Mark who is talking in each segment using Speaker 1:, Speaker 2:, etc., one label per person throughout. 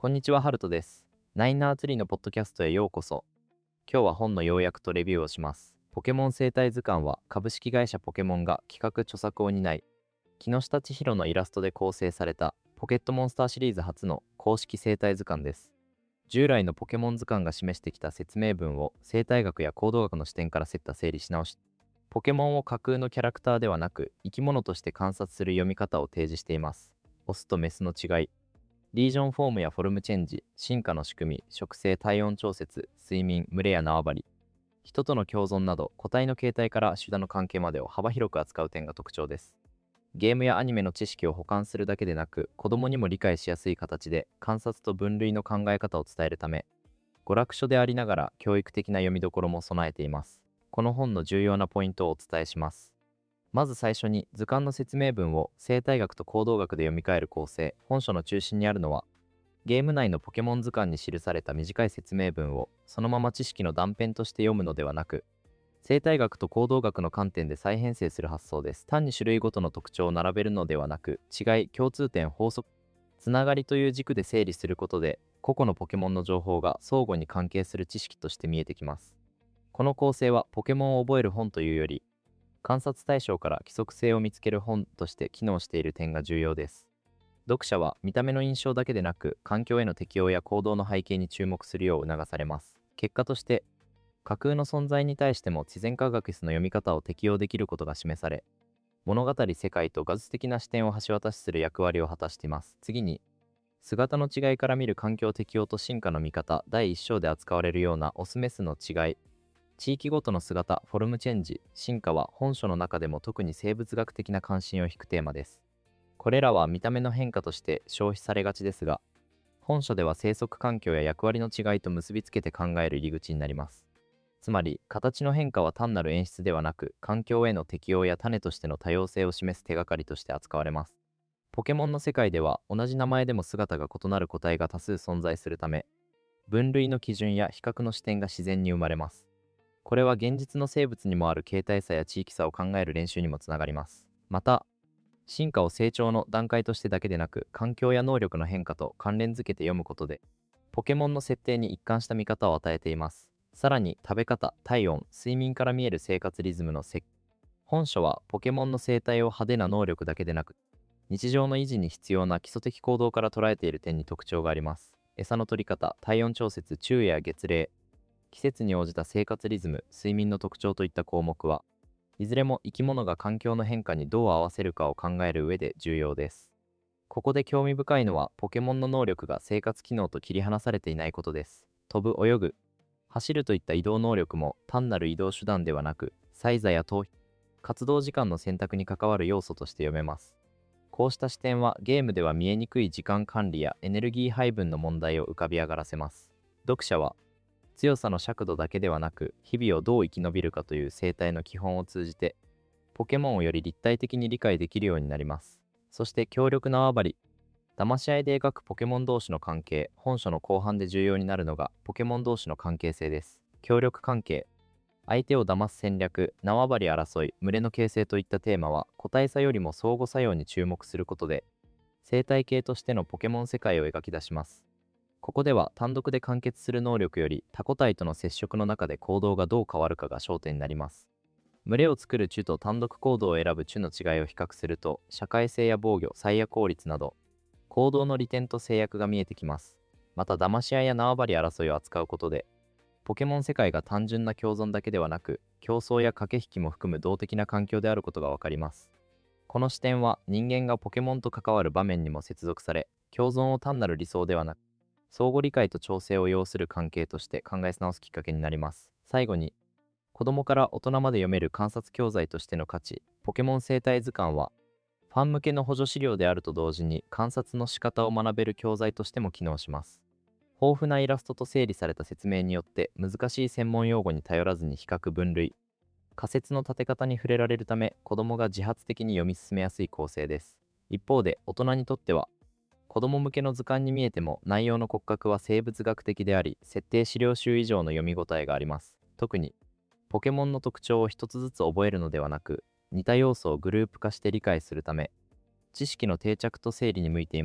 Speaker 1: こんにちは、ハルトです。ナインナーツリーのポッドキャストへようこそ。今日は本の要約とレビューをします。ポケモン生態図鑑は株式会社ポケモンが企画著作を担い、木下千尋のイラストで構成されたポケットモンスターシリーズ初の公式生態図鑑です。従来のポケモン図鑑が示してきた説明文を生態学や行動学の視点から整理し直し、ポケモンを架空のキャラクターではなく生き物として観察する読み方を提示しています。オスとメスの違い、リージョンフォームやフォルムチェンジ、進化の仕組み、食性、体温調節、睡眠、群れや縄張り、人との共存など個体の形態から集団の関係までを幅広く扱う点が特徴です。ゲームやアニメの知識を補完するだけでなく、子供にも理解しやすい形で観察と分類の考え方を伝えるため、娯楽書でありながら教育的な読みどころも備えています。この本の重要なポイントをお伝えします。まず最初に図鑑の説明文を生態学と行動学で読み替える構成。本書の中心にあるのは、ゲーム内のポケモン図鑑に記された短い説明文をそのまま知識の断片として読むのではなく、生態学と行動学の観点で再編成する発想です。単に種類ごとの特徴を並べるのではなく、違い、共通点、法則、つながりという軸で整理することで、個々のポケモンの情報が相互に関係する知識として見えてきます。この構成はポケモンを覚える本というより、観察対象から規則性を見つける本として機能している点が重要です。読者は見た目の印象だけでなく、環境への適応や行動の背景に注目するよう促されます。結果として、架空の存在に対しても自然科学史の読み方を適用できることが示され、物語世界と画術的な視点を橋渡しする役割を果たしています。次に、姿の違いから見る環境適応と進化の見方、第1章で扱われるようなオスメスの違い、地域ごとの姿、フォルムチェンジ、進化は本書の中でも特に生物学的な関心を引くテーマです。これらは見た目の変化として消費されがちですが、本書では生息環境や役割の違いと結びつけて考える入り口になります。つまり、形の変化は単なる演出ではなく、環境への適応や種としての多様性を示す手がかりとして扱われます。ポケモンの世界では、同じ名前でも姿が異なる個体が多数存在するため、分類の基準や比較の視点が自然に生まれます。これは現実の生物にもある形態差や地域差を考える練習にもつながります。また、進化を成長の段階としてだけでなく、環境や能力の変化と関連づけて読むことで、ポケモンの設定に一貫した見方を与えています。さらに、食べ方、体温、睡眠から見える生活リズムの本書はポケモンの生態を派手な能力だけでなく、日常の維持に必要な基礎的行動から捉えている点に特徴があります。餌の取り方、体温調節、昼夜や月齢、季節に応じた生活リズム、睡眠の特徴といった項目は、いずれも生き物が環境の変化にどう合わせるかを考える上で重要です。ここで興味深いのは、ポケモンの能力が生活機能と切り離されていないことです。飛ぶ、泳ぐ、走るといった移動能力も単なる移動手段ではなく、災害や活動時間の選択に関わる要素として読めます。こうした視点はゲームでは見えにくい時間管理やエネルギー配分の問題を浮かび上がらせます。読者は強さの尺度だけではなく、日々をどう生き延びるかという生態の基本を通じて、ポケモンをより立体的に理解できるようになります。そして強力な縄張り、騙し合いで描くポケモン同士の関係。本書の後半で重要になるのがポケモン同士の関係性です。協力関係、相手を騙す戦略、縄張り争い、群れの形成といったテーマは個体差よりも相互作用に注目することで、生態系としてのポケモン世界を描き出します。ここでは単独で完結する能力より他個体との接触の中で行動がどう変わるかが焦点になります。群れを作る種と単独行動を選ぶ種の違いを比較すると、社会性や防御、最悪効率など、行動の利点と制約が見えてきます。また、騙し合いや縄張り争いを扱うことで、ポケモン世界が単純な共存だけではなく、競争や駆け引きも含む動的な環境であることがわかります。この視点は人間がポケモンと関わる場面にも接続され、共存を単なる理想ではなく、相互理解と調整を要する関係として考え直すきっかけになります。最後に、子供から大人まで読める観察教材としての価値。ポケモン生態図鑑は、ファン向けの補助資料であると同時に観察の仕方を学べる教材としても機能します。豊富なイラストと整理された説明によって、難しい専門用語に頼らずに比較分類、仮説の立て方に触れられるため、子供が自発的に読み進めやすい構成です。一方で、大人にとっては、子供向けの図鑑に見えても内容の骨格は生物学的であり、設定資料集以上の読み応えがあります。特に、ポケモンの特徴を一つずつ覚えるのではなく、似た要素をグループ化して理解するため、知識の定着と整理に向いています。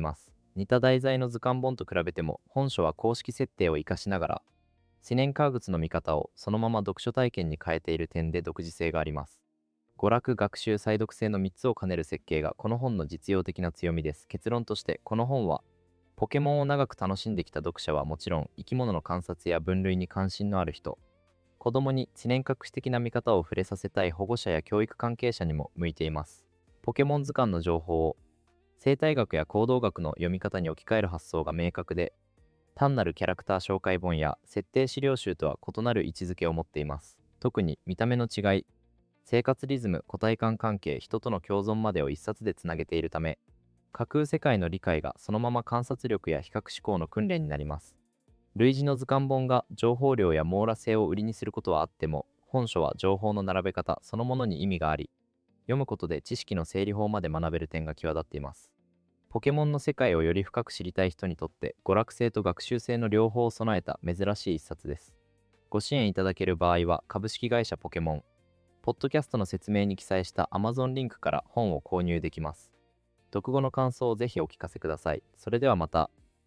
Speaker 1: 似た題材の図鑑本と比べても、本書は公式設定を活かしながら、思念革靴の見方をそのまま読書体験に変えている点で独自性があります。娯楽、学習、再読性の3つを兼ねる設計がこの本の実用的な強みです。結論として、この本は、ポケモンを長く楽しんできた読者はもちろん、生き物の観察や分類に関心のある人、子供に知念隠し的な見方を触れさせたい保護者や教育関係者にも向いています。ポケモン図鑑の情報を生態学や行動学の読み方に置き換える発想が明確で、単なるキャラクター紹介本や設定資料集とは異なる位置づけを持っています。特に見た目の違い、生活リズム、個体間関係、人との共存までを一冊でつなげているため、架空世界の理解がそのまま観察力や比較思考の訓練になります。類似の図鑑本が情報量や網羅性を売りにすることはあっても、本書は情報の並べ方そのものに意味があり、読むことで知識の整理法まで学べる点が際立っています。ポケモンの世界をより深く知りたい人にとって、娯楽性と学習性の両方を備えた珍しい一冊です。ご支援いただける場合は、株式会社ポケモン、ポッドキャストの説明に記載した Amazon リンクから本を購入できます。読後の感想をぜひお聞かせください。それではまた。